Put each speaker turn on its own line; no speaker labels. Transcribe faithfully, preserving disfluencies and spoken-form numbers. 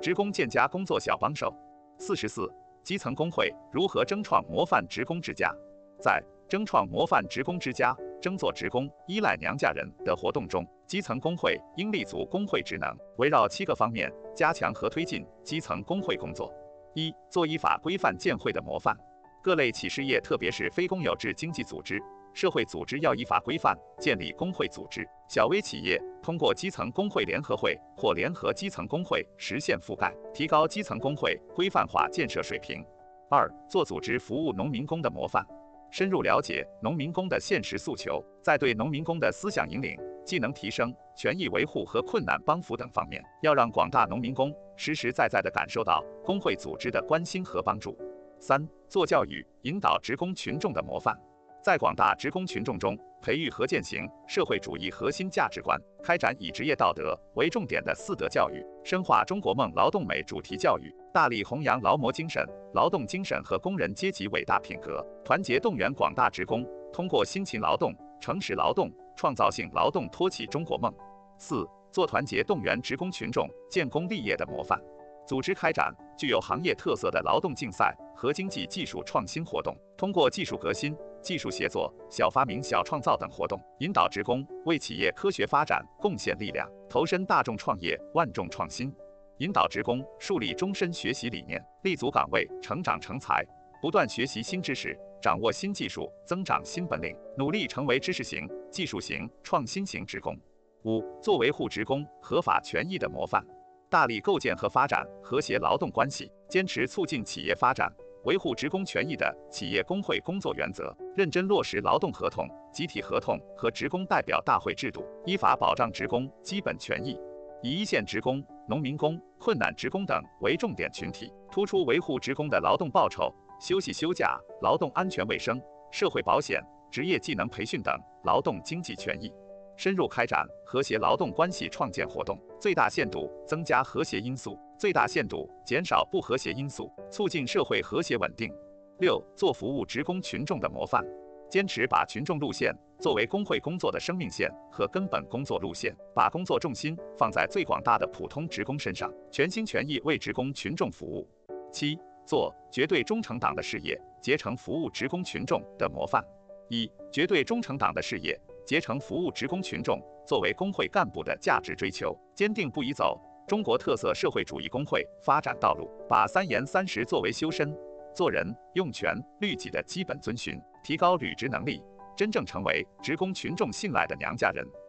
职工建家工作小帮手。四十四，基层工会如何争创模范职工之家？在争创模范职工之家，争做职工依赖娘家人的活动中，基层工会应立足工会职能，围绕七个方面加强和推进基层工会工作。一、做依法规范建会的模范。各类企事业，特别是非公有制经济组织、社会组织要依法规范建立工会组织。小微企业通过基层工会联合会或联合基层工会实现覆盖，提高基层工会规范化建设水平。二、做组织服务农民工的模范。深入了解农民工的现实诉求，在对农民工的思想引领、技能提升、权益维护和困难帮扶等方面，要让广大农民工实实在在地感受到工会组织的关心和帮助。三、做教育引导职工群众的模范。在广大职工群众中培育和践行社会主义核心价值观，开展以职业道德为重点的四德教育，深化中国梦劳动美主题教育，大力弘扬劳模精神、劳动精神和工人阶级伟大品格，团结动员广大职工，通过辛勤劳动、诚实劳动、创造性劳动托起中国梦。四、做团结动员职工群众建功立业的模范。组织开展具有行业特色的劳动竞赛和经济技术创新活动，通过技术革新、技术协作、小发明、小创造等活动，引导职工为企业科学发展贡献力量，投身大众创业、万众创新；引导职工树立终身学习理念，立足岗位，成长成才，不断学习新知识，掌握新技术，增长新本领，努力成为知识型、技术型、创新型职工。五、做维护职工合法权益的模范。大力构建和发展和谐劳动关系，坚持促进企业发展、维护职工权益的企业工会工作原则，认真落实劳动合同、集体合同和职工代表大会制度，依法保障职工基本权益。以一线职工、农民工、困难职工等为重点群体，突出维护职工的劳动报酬、休息休假、劳动安全卫生、社会保险、职业技能培训等劳动经济权益。深入开展和谐劳动关系创建活动，最大限度增加和谐因素，最大限度减少不和谐因素，促进社会和谐稳定。六、做服务职工群众的模范。坚持把群众路线作为工会工作的生命线和根本工作路线，把工作重心放在最广大的普通职工身上，全心全意为职工群众服务。七、做绝对忠诚党的事业，竭诚服务职工群众的模范。一、绝对忠诚党的事业，竭诚服务职工群众，作为工会干部的价值追求，坚定不移走中国特色社会主义工会发展道路，把三严三实作为修身、做人、用权、律己的基本遵循，提高履职能力，真正成为职工群众信赖的娘家人。